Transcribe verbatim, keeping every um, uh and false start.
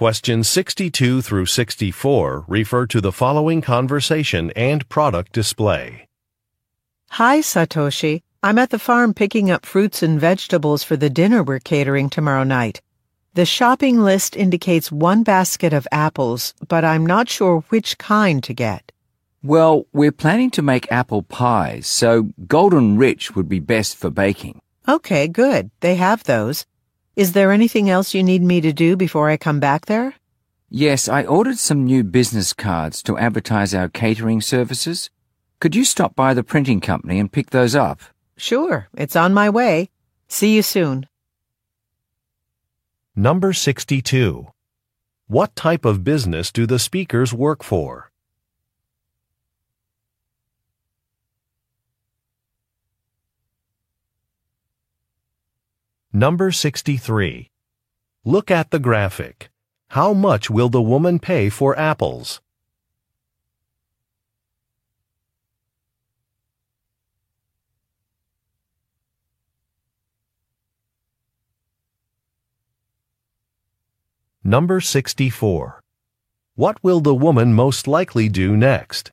Questions sixty-two through sixty-four refer to the following conversation and product display. Hi, Satoshi. I'm at the farm picking up fruits and vegetables for the dinner we're catering tomorrow night. The shopping list indicates one basket of apples, but I'm not sure which kind to get. Well, we're planning to make apple pies, so Golden Rich would be best for baking. Okay, good. They have those. Is there anything else you need me to do before I come back there? Yes, I ordered some new business cards to advertise our catering services. Could you stop by the printing company and pick those up? Sure, it's on my way. See you soon. Number sixty-two. What type of business do the speakers work for? Number sixty-three. Look at the graphic. How much will the woman pay for apples? Number sixty-four. What will the woman most likely do next?